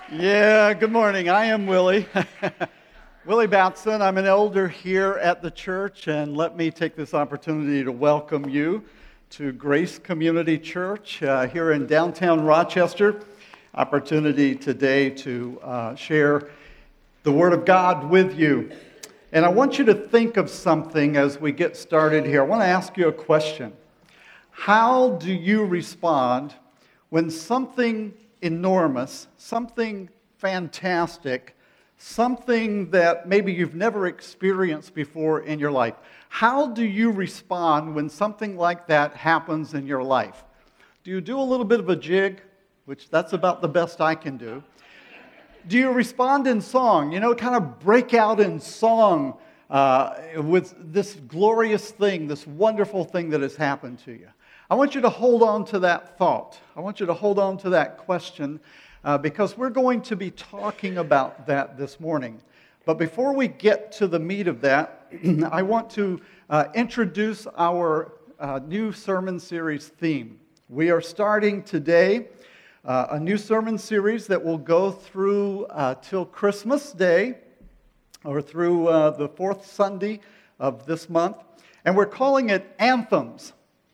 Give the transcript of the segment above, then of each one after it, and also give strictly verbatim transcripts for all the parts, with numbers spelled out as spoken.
Yeah, good morning. I am Willie. Willie Batson. I'm an elder here at the church, and let me take this opportunity to welcome you to Grace Community Church uh, here in downtown Rochester. Opportunity today to uh, share the Word of God with you. And I want you to think of something as we get started here. I want to ask you a question. How do you respond when something enormous, something fantastic, something that maybe you've never experienced before in your life? How do you respond when something like that happens in your life? Do you do a little bit of a jig, which that's about the best I can do? Do you respond in song? You know, kind of break out in song uh, with this glorious thing, this wonderful thing that has happened to you? I want you to hold on to that thought. I want you to hold on to that question uh, because we're going to be talking about that this morning. But before we get to the meat of that, I want to uh, introduce our uh, new sermon series theme. We are starting today uh, a new sermon series that will go through uh, till Christmas Day, or through uh, the fourth Sunday of this month, and we're calling it Anthems.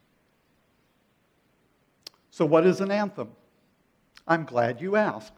So what is an anthem? I'm glad you asked.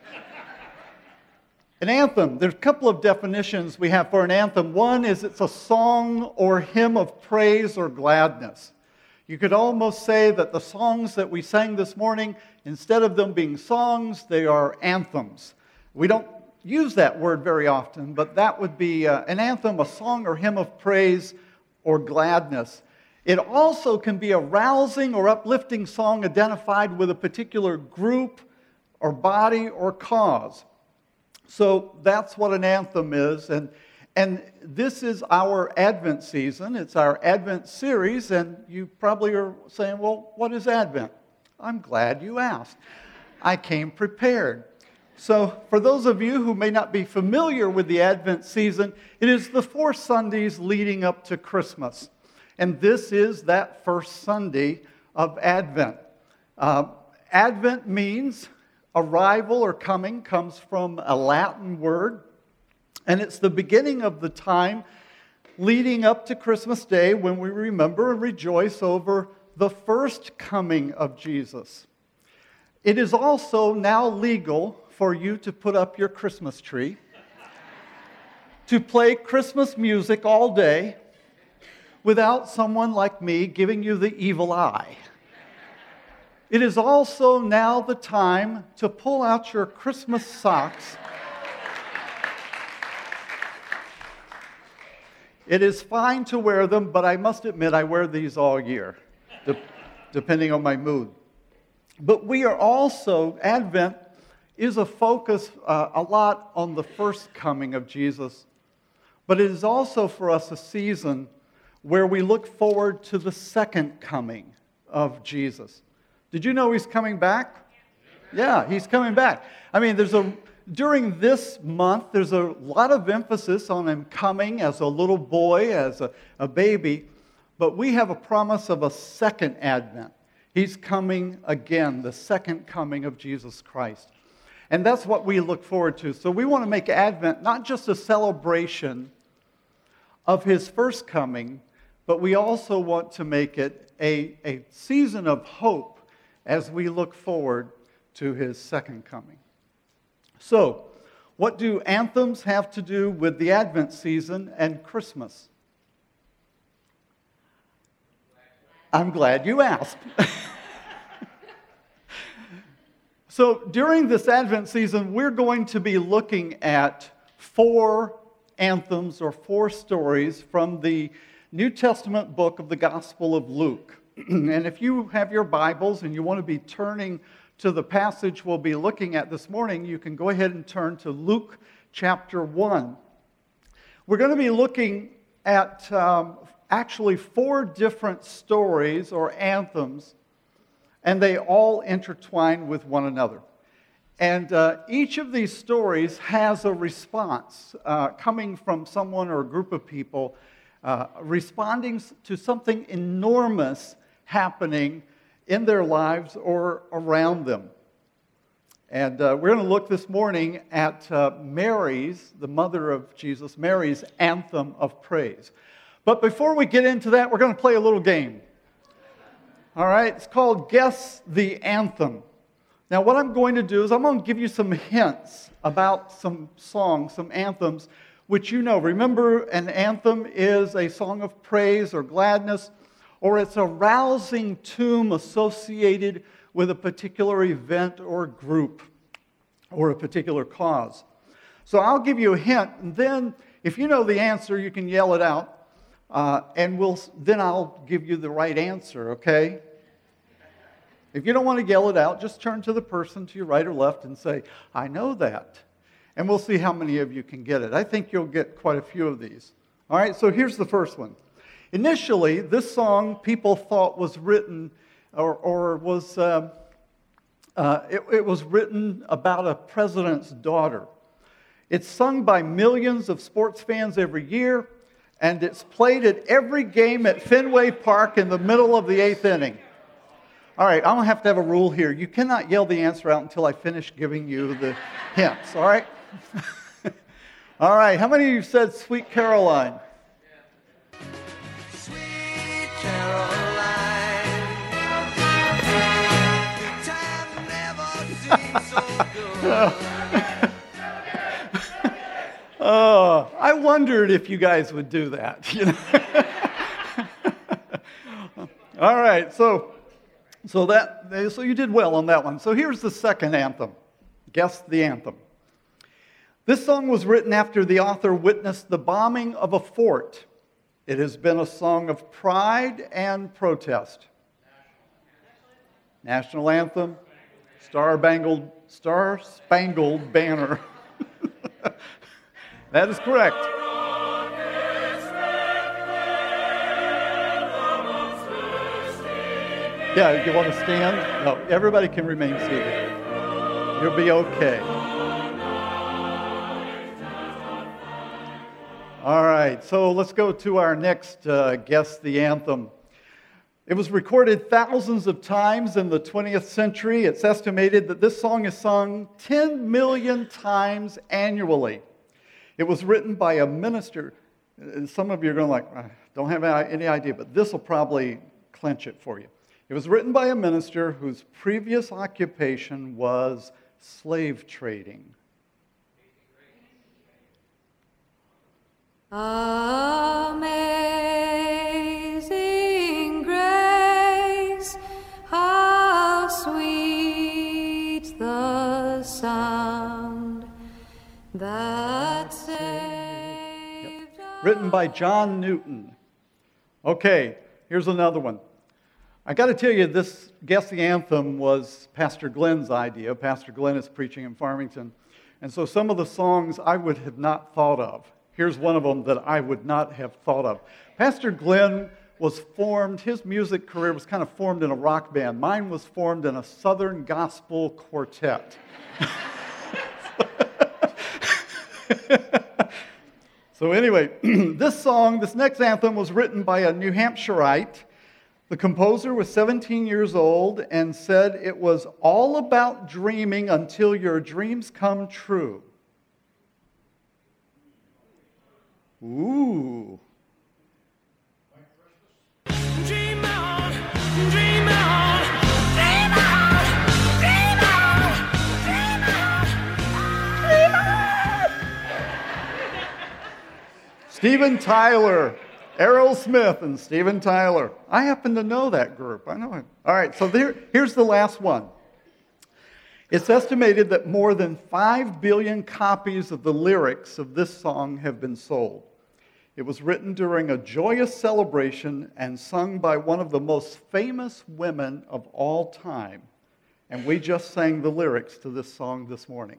An anthem, there's a couple of definitions we have for an anthem. One is it's a song or hymn of praise or gladness. You could almost say that the songs that we sang this morning, instead of them being songs, they are anthems. We don't use that word very often, but that would be uh, an anthem, a song or hymn of praise or gladness. It also can be a rousing or uplifting song identified with a particular group or body or cause. So that's what an anthem is. And, and this is our Advent season. It's our Advent series. And you probably are saying, well, what is Advent? I'm glad you asked. I came prepared. So for those of you who may not be familiar with the Advent season, it is the four Sundays leading up to Christmas. And this is that first Sunday of Advent. Uh, Advent means arrival or coming, comes from a Latin word. And it's the beginning of the time leading up to Christmas Day when we remember and rejoice over the first coming of Jesus. It is also now legal for you to put up your Christmas tree, to play Christmas music all day, without someone like me giving you the evil eye. It is also now the time to pull out your Christmas socks. It is fine to wear them, but I must admit I wear these all year, de- depending on my mood. But we are also, Advent is a focus uh, a lot on the first coming of Jesus, but it is also for us a season where we look forward to the second coming of Jesus. Did you know he's coming back? Yeah, he's coming back. I mean, there's a during this month, there's a lot of emphasis on him coming as a little boy, as a, a baby, but we have a promise of a second advent. He's coming again, the second coming of Jesus Christ. And that's what we look forward to. So we want to make Advent not just a celebration of his first coming, but we also want to make it a, a season of hope as we look forward to his second coming. So, what do anthems have to do with the Advent season and Christmas? I'm glad you asked. So, during this Advent season, we're going to be looking at four anthems or four stories from the New Testament book of the Gospel of Luke. And if you have your Bibles and you want to be turning to the passage we'll be looking at this morning, you can go ahead and turn to Luke chapter one. We're going to be looking at um, actually four different stories or anthems, and they all intertwine with one another. And uh, each of these stories has a response uh, coming from someone or a group of people uh, responding to something enormous happening in their lives or around them. And uh, we're going to look this morning at uh, Mary's, the mother of Jesus, Mary's anthem of praise. But before we get into that, we're going to play a little game. All right, it's called Guess the Anthem. Now, what I'm going to do is I'm going to give you some hints about some songs, some anthems, which you know. Remember, an anthem is a song of praise or gladness, or it's a rousing tune associated with a particular event or group or a particular cause. So I'll give you a hint, and then if you know the answer, you can yell it out, uh, and we'll then I'll give you the right answer, okay? If you don't want to yell it out, just turn to the person to your right or left and say, I know that. And we'll see how many of you can get it. I think you'll get quite a few of these. All right, so here's the first one. Initially, this song people thought was written or, or was uh, uh, it, it was written about a president's daughter. It's sung by millions of sports fans every year, and it's played at every game at Fenway Park in the middle of the eighth inning. All right, I'm going to have to have a rule here. You cannot yell the answer out until I finish giving you the hints, all right? All right, how many of you said Sweet Caroline? Sweet Caroline, the time never seems so good. Oh, I wondered if you guys would do that. You know? All right, so so that so you did well on that one. So here's the second anthem. Guess the anthem. This song was written after the author witnessed the bombing of a fort. It has been a song of pride and protest. National anthem, Star-Spangled, Star-Spangled Banner. That is correct. Yeah, you want to stand? No, everybody can remain seated. You'll be okay. All right, so let's go to our next uh, Guess the Anthem. It was recorded thousands of times in the twentieth century. It's estimated that this song is sung ten million times annually. It was written by a minister. Some of you are going like, I don't have any idea, but this will probably clinch it for you. It was written by a minister whose previous occupation was slave trading. Amazing grace, how sweet the sound that saved. Written by John Newton. Okay, here's another one. I got to tell you, this Guess the Anthem was Pastor Glenn's idea. Pastor Glenn is preaching in Farmington. And so some of the songs I would have not thought of. Here's one of them that I would not have thought of. Pastor Glenn was formed, his music career was kind of formed in a rock band. Mine was formed in a Southern gospel quartet. So anyway, this song, this next anthem was written by a New Hampshireite. The composer was seventeen years old and said it was all about dreaming until your dreams come true. Ooh. Dream on, dream on, dream on, dream on, dream on, dream on. Steven Tyler. Errol Smith and Steven Tyler. I happen to know that group. I know it. All right, so there, here's the last one. It's estimated that more than five billion copies of the lyrics of this song have been sold. It was written during a joyous celebration and sung by one of the most famous women of all time. And we just sang the lyrics to this song this morning.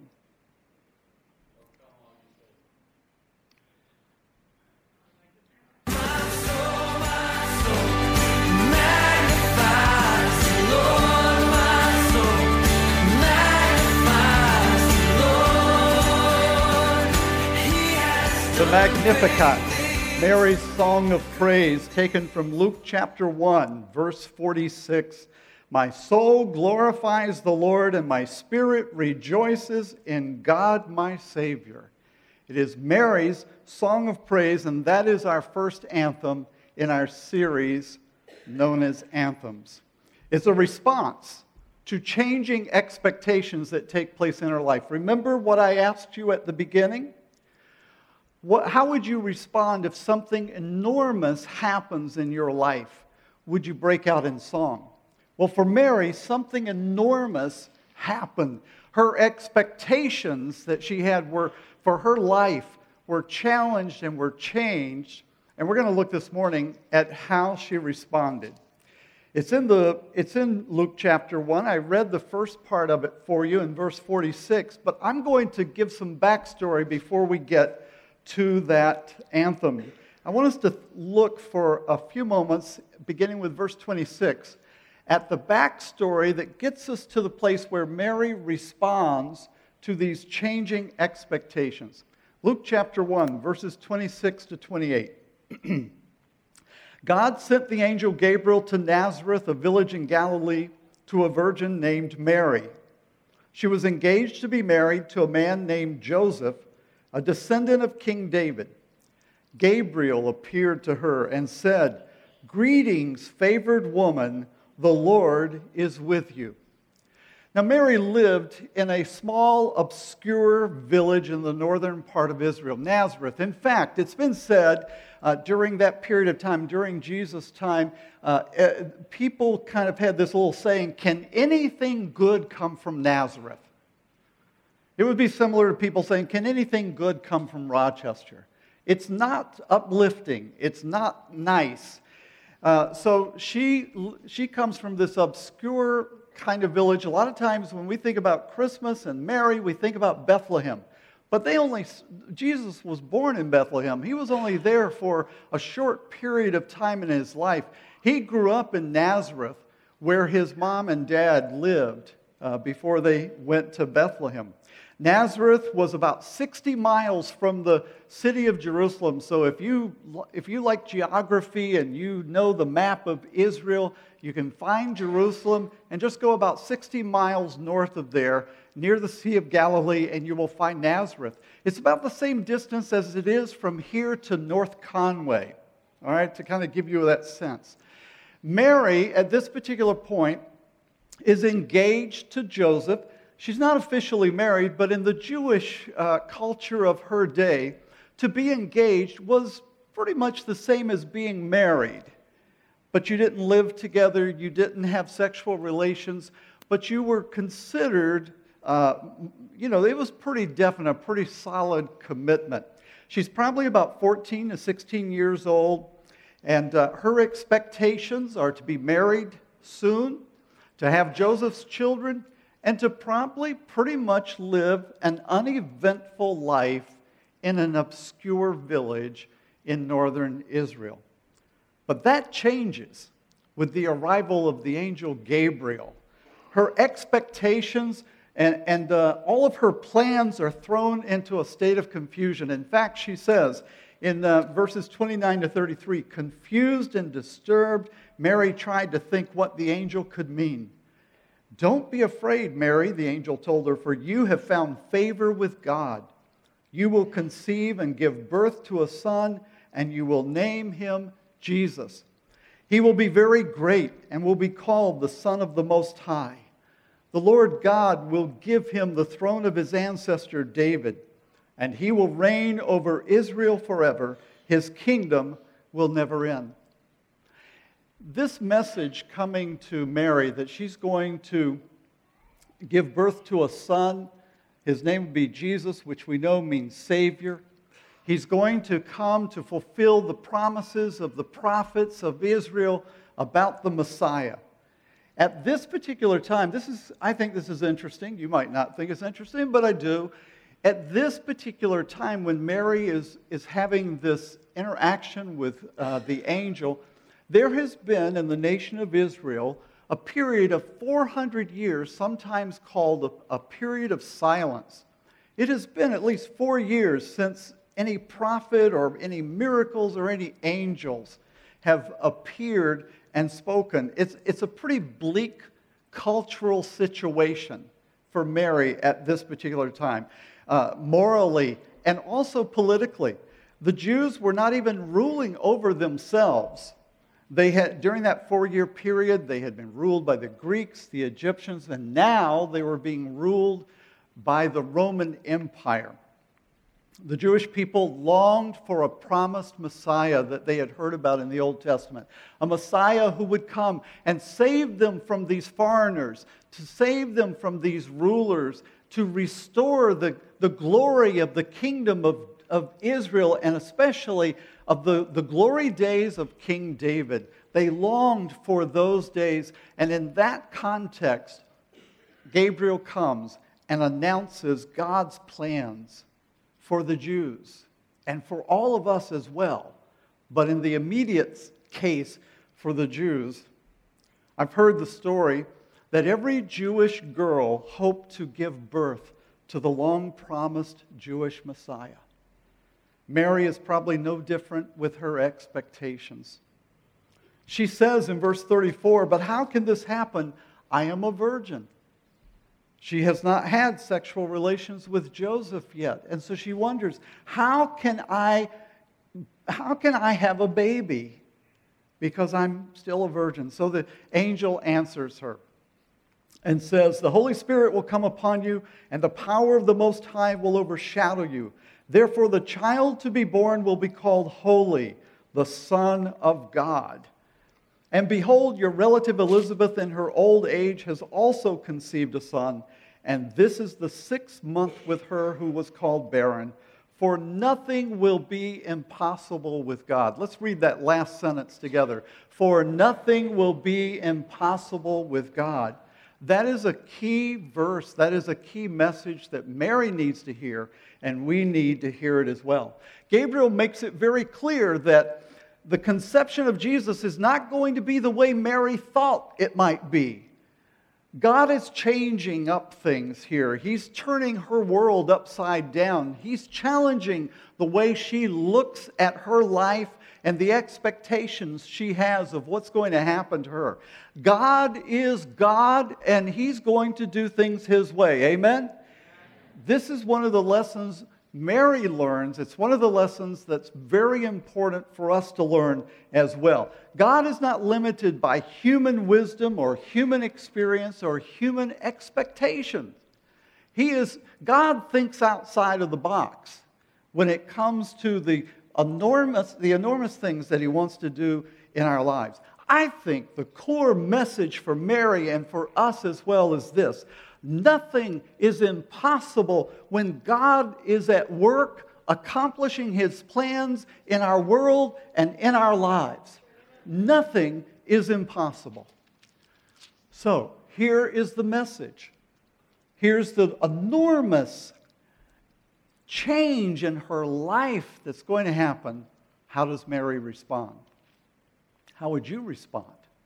The Magnificat, Mary's Song of Praise, taken from Luke chapter one, verse forty-six. My soul glorifies the Lord, and my spirit rejoices in God my Savior. It is Mary's song of praise, and that is our first anthem in our series known as Anthems. It's a response to changing expectations that take place in our life. Remember what I asked you at the beginning? What, how would you respond if something enormous happens in your life? Would you break out in song? Well, for Mary, something enormous happened. Her expectations that she had were for her life were challenged and were changed. And we're going to look this morning at how she responded. It's in the it's in Luke chapter one. I read the first part of it for you in verse forty-six, but I'm going to give some backstory before we get to that anthem. I want us to look for a few moments, beginning with verse twenty-six, at the backstory that gets us to the place where Mary responds to these changing expectations. Luke chapter one, verses twenty-six to twenty-eight. God sent the angel Gabriel to Nazareth, a village in Galilee, to a virgin named Mary. She was engaged to be married to a man named Joseph, a descendant of King David. Gabriel appeared to her and said, "Greetings, favored woman, the Lord is with you." Now, Mary lived in a small, obscure village in the northern part of Israel, Nazareth. In fact, it's been said uh, during that period of time, during Jesus' time, uh, uh, people kind of had this little saying, "Can anything good come from Nazareth?" It would be similar to people saying, "Can anything good come from Rochester?" It's not uplifting. It's not nice. Uh, so she she comes from this obscure kind of village. A lot of times when we think about Christmas and Mary, we think about Bethlehem. But they only Jesus was born in Bethlehem. He was only there for a short period of time in his life. He grew up in Nazareth, where his mom and dad lived uh, before they went to Bethlehem. Nazareth was about sixty miles from the city of Jerusalem. So if you if you like geography and you know the map of Israel, you can find Jerusalem and just go about sixty miles north of there, near the Sea of Galilee, and you will find Nazareth. It's about the same distance as it is from here to North Conway, all right, to kind of give you that sense. Mary, at this particular point, is engaged to Joseph. She's not officially married, but in the Jewish uh, culture of her day, to be engaged was pretty much the same as being married. But you didn't live together, you didn't have sexual relations, but you were considered, uh, you know, it was pretty definite, pretty solid commitment. She's probably about fourteen to sixteen years old, and uh, her expectations are to be married soon, to have Joseph's children, and to probably pretty much live an uneventful life in an obscure village in northern Israel. But that changes with the arrival of the angel Gabriel. Her expectations and, and uh, all of her plans are thrown into a state of confusion. In fact, she says in uh, verses twenty-nine to thirty-three, "Confused and disturbed, Mary tried to think what the angel could mean. 'Don't be afraid, Mary,' the angel told her, 'for you have found favor with God. You will conceive and give birth to a son, and you will name him Jesus. He will be very great and will be called the Son of the Most High. The Lord God will give him the throne of his ancestor David, and he will reign over Israel forever. His kingdom will never end.'" This message coming to Mary that she's going to give birth to a son, his name would be Jesus, which we know means Savior. He's going to come to fulfill the promises of the prophets of Israel about the Messiah. At this particular time, this is, I think this is interesting. You might not think it's interesting, but I do. At this particular time when Mary is, is having this interaction with uh, the angel, there has been in the nation of Israel a period of four hundred years, sometimes called a, a period of silence. It has been at least four years since any prophet or any miracles or any angels have appeared and spoken. It's, it's a pretty bleak cultural situation for Mary at this particular time, uh, morally and also politically. The Jews were not even ruling over themselves. They had, during that four-year period, they had been ruled by the Greeks, the Egyptians, and now they were being ruled by the Roman Empire. The Jewish people longed for a promised Messiah that they had heard about in the Old Testament. A Messiah who would come and save them from these foreigners, to save them from these rulers, to restore the, the glory of the kingdom of, of Israel, and especially of the, the glory days of King David. They longed for those days, and in that context, Gabriel comes and announces God's plans for the Jews and for all of us as well. But in the immediate case for the Jews, I've heard the story that every Jewish girl hoped to give birth to the long-promised Jewish Messiah. Mary is probably no different with her expectations. She says in verse thirty-four, "But how can this happen? I am a virgin." She has not had sexual relations with Joseph yet. And so she wonders, how can I, how can I have a baby? Because I'm still a virgin. So the angel answers her and says, "The Holy Spirit will come upon you, and the power of the Most High will overshadow you. Therefore, the child to be born will be called Holy, the Son of God. And behold, your relative Elizabeth in her old age has also conceived a son, and this is the sixth month with her who was called barren. For nothing will be impossible with God." Let's read that last sentence together. For nothing will be impossible with God. That is a key verse. That is a key message that Mary needs to hear, and we need to hear it as well. Gabriel makes it very clear that the conception of Jesus is not going to be the way Mary thought it might be. God is changing up things here. He's turning her world upside down. He's challenging the way she looks at her life and the expectations she has of what's going to happen to her. God is God, and He's going to do things His way. Amen? This is one of the lessons Mary learns. It's one of the lessons that's very important for us to learn as well. God is not limited by human wisdom or human experience or human expectations. He is, God thinks outside of the box when it comes to the enormous, the enormous things that He wants to do in our lives. I think the core message for Mary and for us as well is this: nothing is impossible when God is at work accomplishing His plans in our world and in our lives. Nothing is impossible. So, here is the message. Here's the enormous change in her life that's going to happen. How does Mary respond? How would you respond?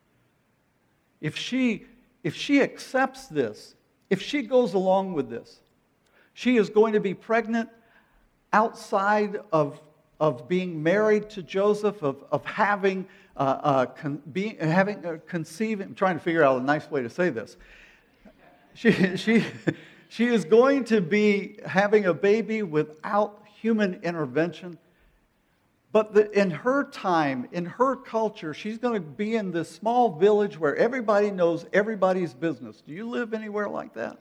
If she, if she accepts this, if she goes along with this, she is going to be pregnant outside of, of being married to Joseph, of, of having, uh, uh, con, being, having uh, conceiving. I'm trying to figure out a nice way to say this. She, she, she is going to be having a baby without human intervention. But the, in her time, in her culture, she's going to be in this small village where everybody knows everybody's business. Do you live anywhere like that?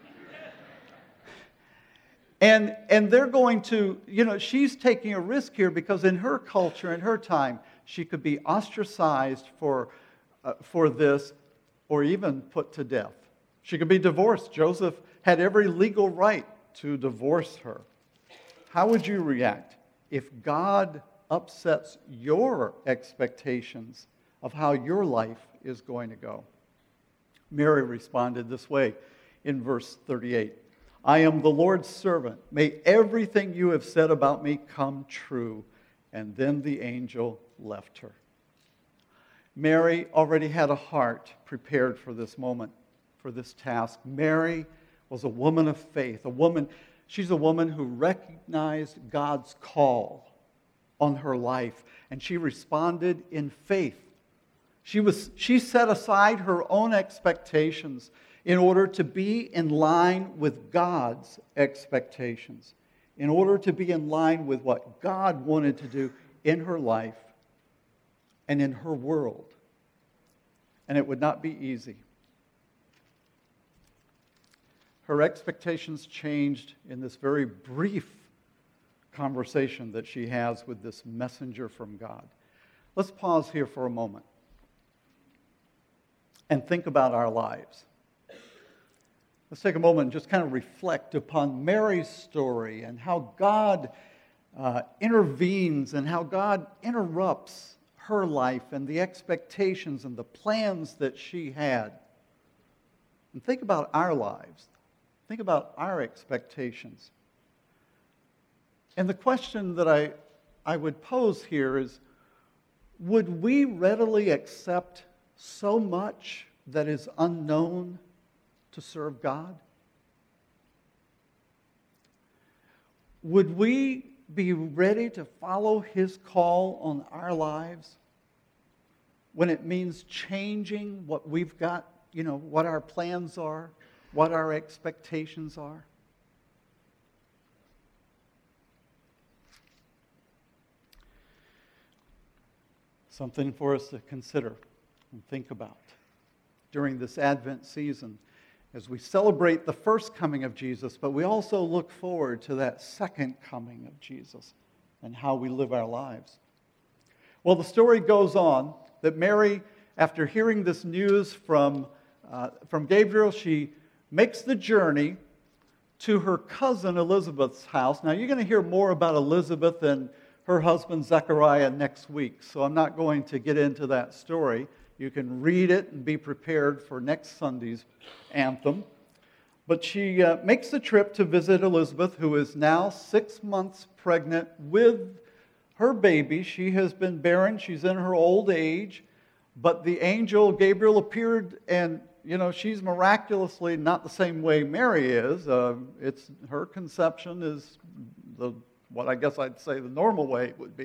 And, and they're going to, you know, she's taking a risk here because in her culture, in her time, she could be ostracized for, uh, for this or even put to death. She could be divorced. Joseph had every legal right to divorce her. How would you react if God upsets your expectations of how your life is going to go? Mary responded this way in verse thirty-eight. "I am the Lord's servant. May everything you have said about me come true." And then the angel left her. Mary already had a heart prepared for this moment, for this task. Mary was a woman of faith, a woman, she's a woman who recognized God's call on her life, and she responded in faith. She was, she set aside her own expectations in order to be in line with God's expectations, in order to be in line with what God wanted to do in her life and in her world. And it would not be easy. Her expectations changed in this very brief conversation that she has with this messenger from God. Let's pause here for a moment and think about our lives. Let's take a moment and just kind of reflect upon Mary's story and how God uh, intervenes and how God interrupts her life and the expectations and the plans that she had. And think about our lives. Think about our expectations. And the question that I, I would pose here is, would we readily accept so much that is unknown to serve God? Would we be ready to follow His call on our lives when it means changing what we've got, you know, what our plans are, what our expectations are? Something for us to consider and think about during this Advent season as we celebrate the first coming of Jesus, but we also look forward to that second coming of Jesus and how we live our lives. Well, the story goes on that Mary, after hearing this news from, uh, from Gabriel, she makes the journey to her cousin Elizabeth's house. Now, you're going to hear more about Elizabeth and her husband Zechariah next week, so I'm not going to get into that story. You can read it and be prepared for next Sunday's anthem. But she uh, makes the trip to visit Elizabeth, who is now six months pregnant with her baby. She has been barren. She's in her old age. But the angel Gabriel appeared, and, you know, she's miraculously not the same way Mary is. Uh, it's her conception is the what I guess I'd say the normal way it would be.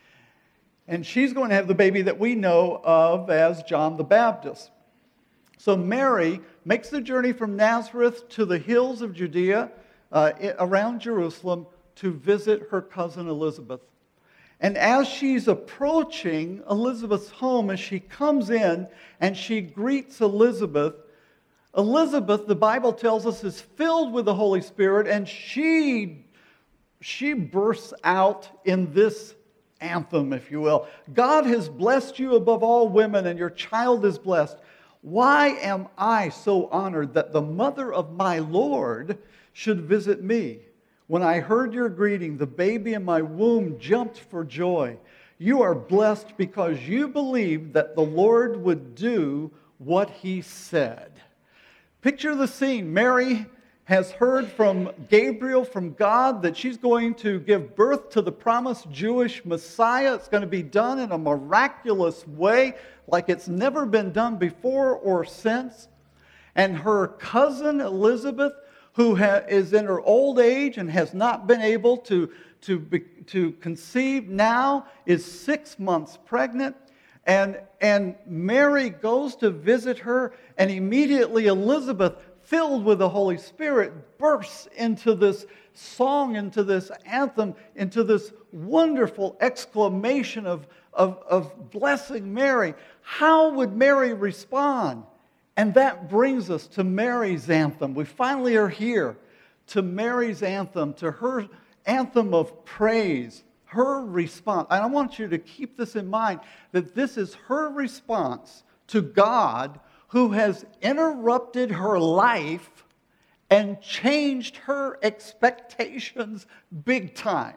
And she's going to have the baby that we know of as John the Baptist. So Mary makes the journey from Nazareth to the hills of Judea, uh, around Jerusalem, to visit her cousin Elizabeth. And as she's approaching Elizabeth's home, as she comes in and she greets Elizabeth, Elizabeth, the Bible tells us, is filled with the Holy Spirit, and she She bursts out in this anthem, if you will. God has blessed you above all women, and your child is blessed. Why am I so honored that the mother of my Lord should visit me? When I heard your greeting, the baby in my womb jumped for joy. You are blessed because you believed that the Lord would do what He said. Picture the scene. Mary has heard from Gabriel, from God, that she's going to give birth to the promised Jewish Messiah. It's going to be done in a miraculous way, like it's never been done before or since. And her cousin Elizabeth, who ha- is in her old age and has not been able to, to, be, to conceive now, is six months pregnant. And, and Mary goes to visit her, and immediately Elizabeth, filled with the Holy Spirit, bursts into this song, into this anthem, into this wonderful exclamation of, of, of blessing Mary. How would Mary respond? And that brings us to Mary's anthem. We finally are here to Mary's anthem, to her anthem of praise, her response. And I want you to keep this in mind, that this is her response to God, who has interrupted her life and changed her expectations big time.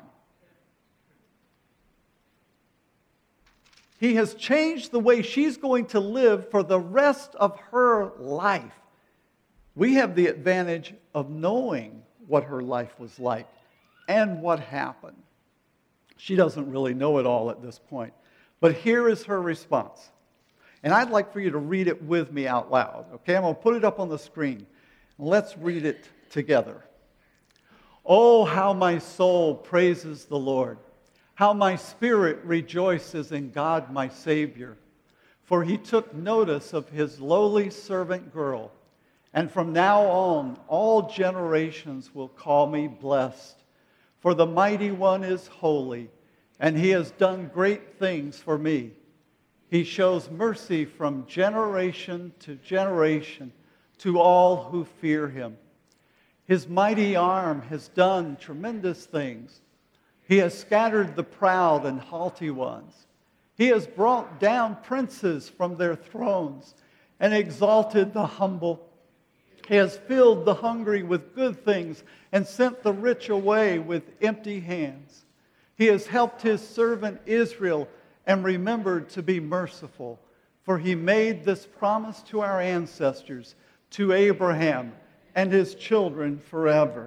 He has changed the way she's going to live for the rest of her life. We have the advantage of knowing what her life was like and what happened. She doesn't really know it all at this point. But here is her response. And I'd like for you to read it with me out loud. Okay, I'm going to put it up on the screen. Let's read it together. Oh, how my soul praises the Lord. How my spirit rejoices in God my Savior. for he took notice of his lowly servant girl. And from now on, all generations will call me blessed. For the Mighty One is holy, and he has done great things for me. He shows mercy from generation to generation to all who fear him. His mighty arm has done tremendous things. He has scattered the proud and haughty ones. He has brought down princes from their thrones and exalted the humble. He has filled the hungry with good things and sent the rich away with empty hands. He has helped his servant Israel and remembered to be merciful, for he made this promise to our ancestors, to Abraham and his children forever.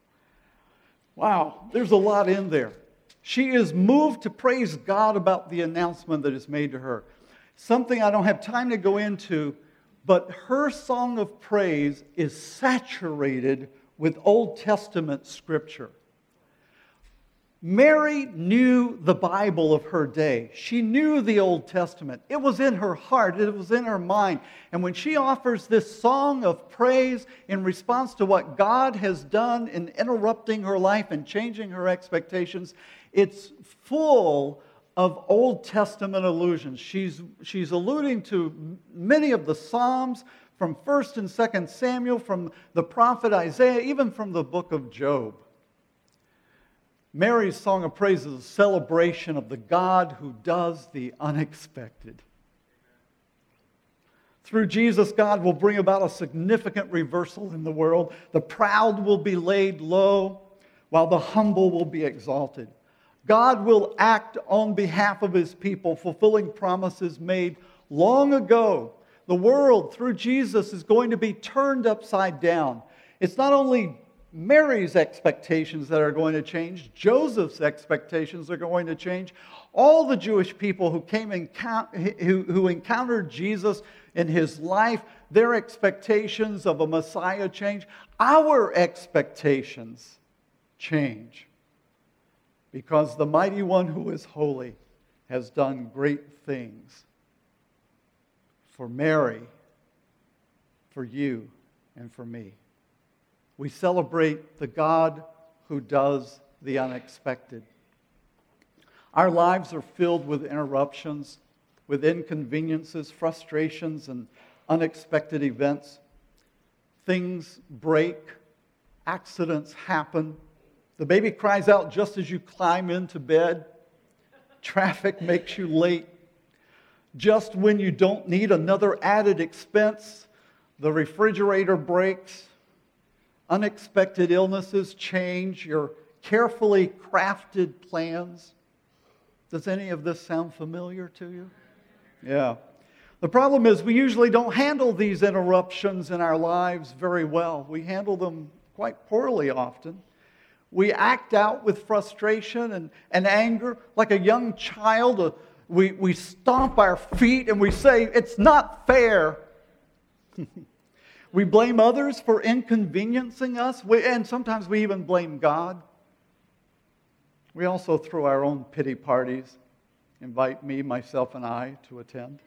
Wow, there's a lot in there. She is moved to praise God about the announcement that is made to her. Something I don't have time to go into, but her song of praise is saturated with Old Testament scripture. Mary knew the Bible of her day. She knew the Old Testament. It was in her heart. It was in her mind. And when she offers this song of praise in response to what God has done in interrupting her life and changing her expectations, it's full of Old Testament allusions. She's, she's alluding to many of the Psalms from First and Second Samuel, from the prophet Isaiah, even from the book of Job. Mary's song of praise is a celebration of the God who does the unexpected. Through Jesus, God will bring about a significant reversal in the world. The proud will be laid low, while the humble will be exalted. God will act on behalf of his people, fulfilling promises made long ago. The world, through Jesus, is going to be turned upside down. It's not only Mary's expectations that are going to change. Joseph's expectations are going to change. All the Jewish people who came in, who, who encountered Jesus in his life, their expectations of a Messiah change. Our expectations change. Because the Mighty One who is holy has done great things for Mary, for you, and for me. We celebrate the God who does the unexpected. Our lives are filled with interruptions, with inconveniences, frustrations, and unexpected events. Things break, accidents happen. The baby cries out just as you climb into bed. Traffic makes you late. Just when you don't need another added expense, the refrigerator breaks. Unexpected illnesses change your carefully crafted plans. Does any of this sound familiar to you? Yeah. The problem is we usually don't handle these interruptions in our lives very well. We handle them quite poorly often. We act out with frustration and, and anger like a young child. Uh, we, we stomp our feet and we say, "It's not fair." We blame others for inconveniencing us, we, and sometimes we even blame God. We also throw our own pity parties, invite me, myself, and I to attend.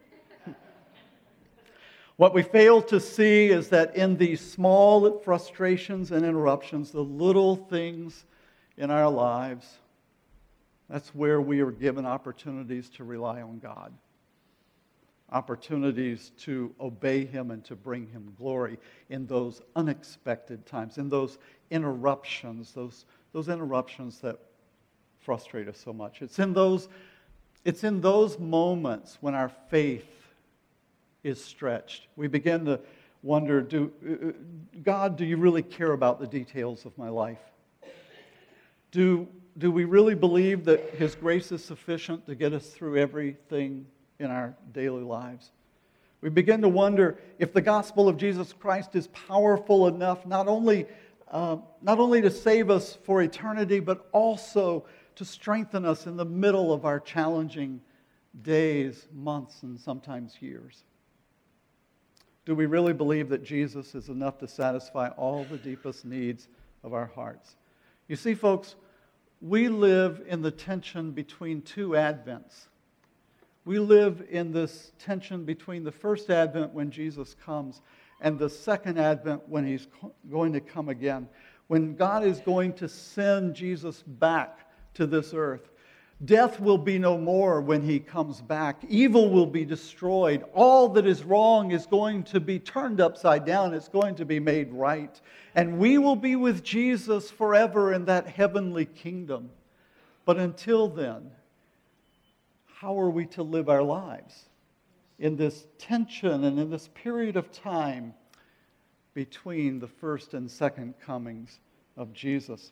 What we fail to see is that in these small frustrations and interruptions, the little things in our lives, that's where we are given opportunities to rely on God. Opportunities to obey him and to bring him glory in those unexpected times, in those interruptions, those, those interruptions that frustrate us so much. It's in those, it's in those moments when our faith is stretched. We begin to wonder, do, God, do you really care about the details of my life? Do, do we really believe that his grace is sufficient to get us through everything in our daily lives? We begin to wonder if the gospel of Jesus Christ is powerful enough not only, uh, not only to save us for eternity, but also to strengthen us in the middle of our challenging days, months, and sometimes years. Do we really believe that Jesus is enough to satisfy all the deepest needs of our hearts? You see, folks, we live in the tension between two Advents. We live in this tension between the first advent when Jesus comes and the second advent when he's going to come again, when God is going to send Jesus back to this earth. Death will be no more when he comes back. Evil will be destroyed. All that is wrong is going to be turned upside down. It's going to be made right. And we will be with Jesus forever in that heavenly kingdom. But until then, how are we to live our lives in this tension and in this period of time between the first and second comings of Jesus?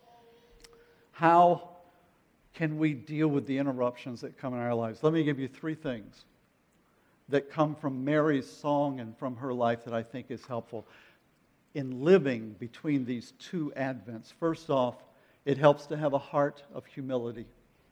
How can we deal with the interruptions that come in our lives? Let me give you three things that come from Mary's song and from her life that I think is helpful in living between these two advents. First off, it helps to have a heart of humility.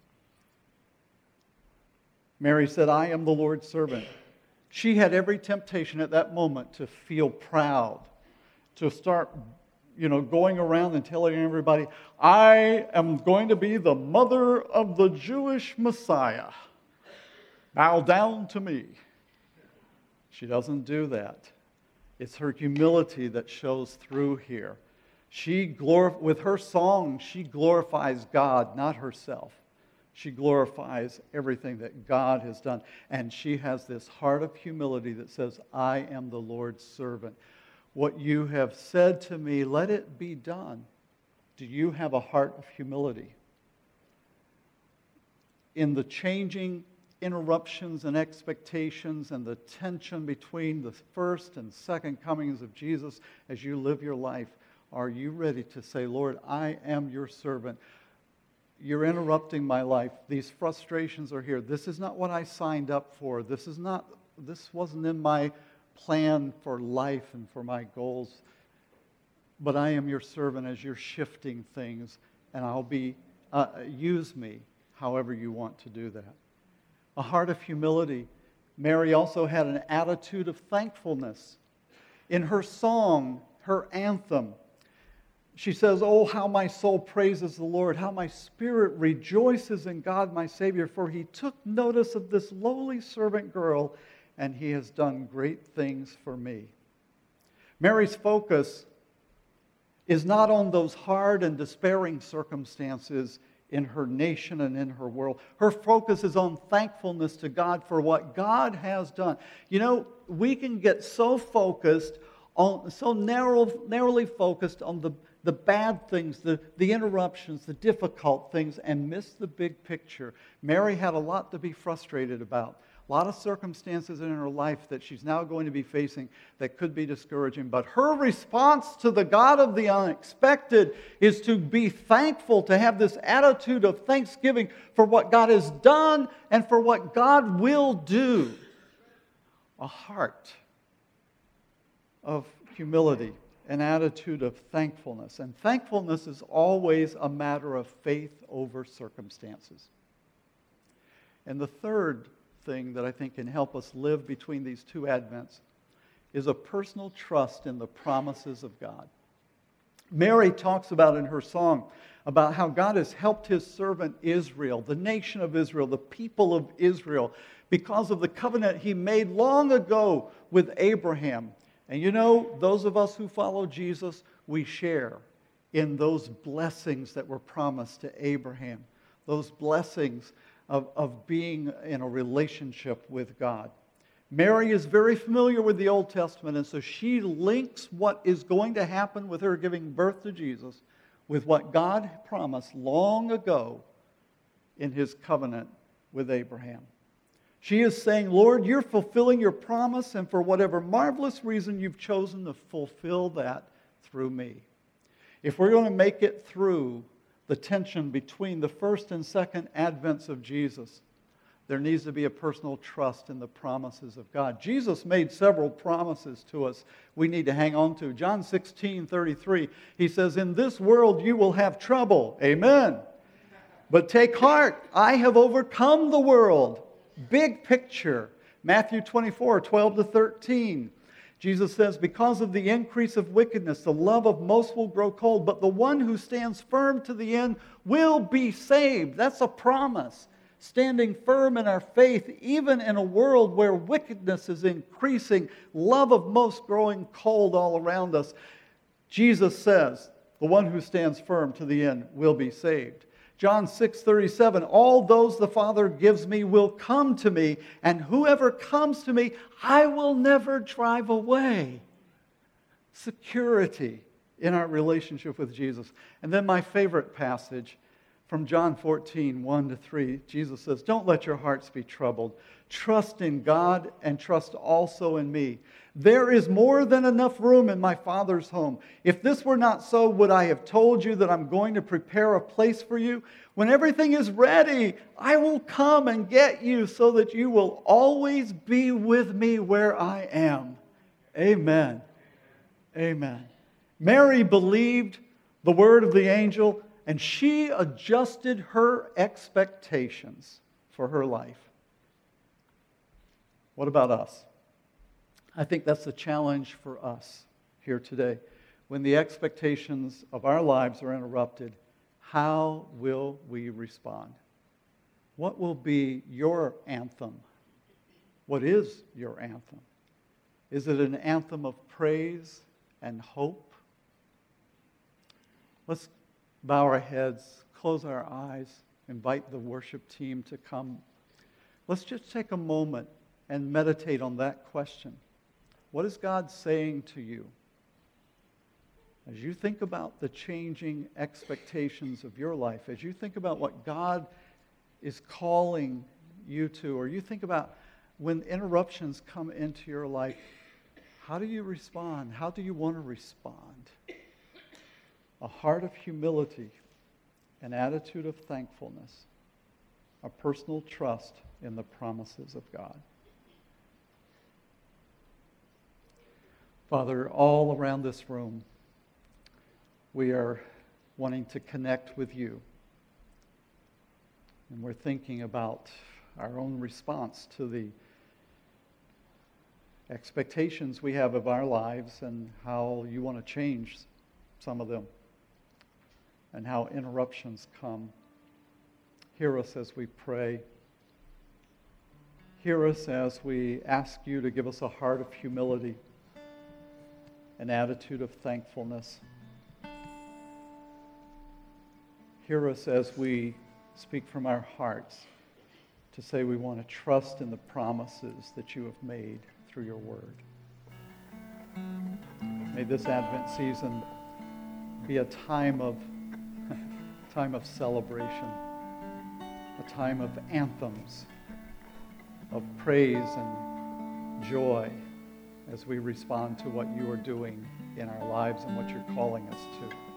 Mary said, I am the Lord's servant. She had every temptation at that moment to feel proud, to start you know, going around and telling everybody, I am going to be the mother of the Jewish Messiah. Bow down to me. She doesn't do that. It's her humility that shows through here. She glor- with her song, she glorifies God, not herself. She glorifies everything that God has done. And she has this heart of humility that says, I am the Lord's servant. What you have said to me, let it be done. Do you have a heart of humility? In the changing interruptions and expectations and the tension between the first and second comings of Jesus as you live your life, are you ready to say, Lord, I am your servant. You're interrupting my life. These frustrations are here. This is not what I signed up for. This is not, this wasn't in my plan for life and for my goals. But I am your servant as you're shifting things, and I'll be, uh, use me however you want to do that. A heart of humility. Mary also had an attitude of thankfulness. In her song, her anthem, she says, oh, how my soul praises the Lord, how my spirit rejoices in God my Savior, for he took notice of this lowly servant girl, and he has done great things for me. Mary's focus is not on those hard and despairing circumstances in her nation and in her world. Her focus is on thankfulness to God for what God has done. You know, we can get so focused on, so narrow, narrowly focused on the, the bad things, the, the interruptions, the difficult things, and miss the big picture. Mary had a lot to be frustrated about. A lot of circumstances in her life that she's now going to be facing that could be discouraging. But her response to the God of the unexpected is to be thankful, to have this attitude of thanksgiving for what God has done and for what God will do. A heart of humility, an attitude of thankfulness. And thankfulness is always a matter of faith over circumstances. And the third thing that I think can help us live between these two Advents is a personal trust in the promises of God. Mary talks about in her song about how God has helped his servant Israel, the nation of Israel, the people of Israel, because of the covenant he made long ago with Abraham. And you know, those of us who follow Jesus, we share in those blessings that were promised to Abraham, those blessings Of, of being in a relationship with God. Mary is very familiar with the Old Testament, and so she links what is going to happen with her giving birth to Jesus with what God promised long ago in his covenant with Abraham. She is saying, Lord, you're fulfilling your promise, and for whatever marvelous reason you've chosen to fulfill that through me. If we're going to make it through the tension between the first and second advents of Jesus, there needs to be a personal trust in the promises of God. Jesus made several promises to us we need to hang on to. John sixteen thirty-three, he says, in this world you will have trouble. Amen. But take heart, I have overcome the world. Big picture. Matthew twenty-four twelve to thirteen. Jesus says, because of the increase of wickedness, the love of most will grow cold, but the one who stands firm to the end will be saved. That's a promise. standing firm in our faith, even in a world where wickedness is increasing, love of most growing cold all around us. Jesus says, the one who stands firm to the end will be saved. John six thirty-seven, all those the Father gives me will come to me, and whoever comes to me, I will never drive away. Security in our relationship with Jesus. And then my favorite passage from John fourteen, one to three, Jesus says, don't let your hearts be troubled. Trust in God and trust also in me. There is more than enough room in my Father's home. If this were not so, would I have told you that I'm going to prepare a place for you? When everything is ready, I will come and get you so that you will always be with me where I am. Amen. Amen. Mary believed the word of the angel, and she adjusted her expectations for her life. What about us? I think that's the challenge for us here today. When the expectations of our lives are interrupted, how will we respond? What will be your anthem? What is your anthem? Is it an anthem of praise and hope? Let's bow our heads, close our eyes, invite the worship team to come. Let's just take a moment and meditate on that question. What is God saying to you? As you think about the changing expectations of your life, as you think about what God is calling you to, or you think about when interruptions come into your life, how do you respond? How do you want to respond? A heart of humility, an attitude of thankfulness, a personal trust in the promises of God. Father, all around this room, we are wanting to connect with you. And we're thinking about our own response to the expectations we have of our lives and how you want to change some of them and how interruptions come. Hear us as we pray. Hear us as we ask you to give us a heart of humility, an attitude of thankfulness. Hear us as we speak from our hearts to say we want to trust in the promises that you have made through your word. May this Advent season be a time of time of celebration, a time of anthems, of praise and joy as we respond to what you are doing in our lives and what you're calling us to.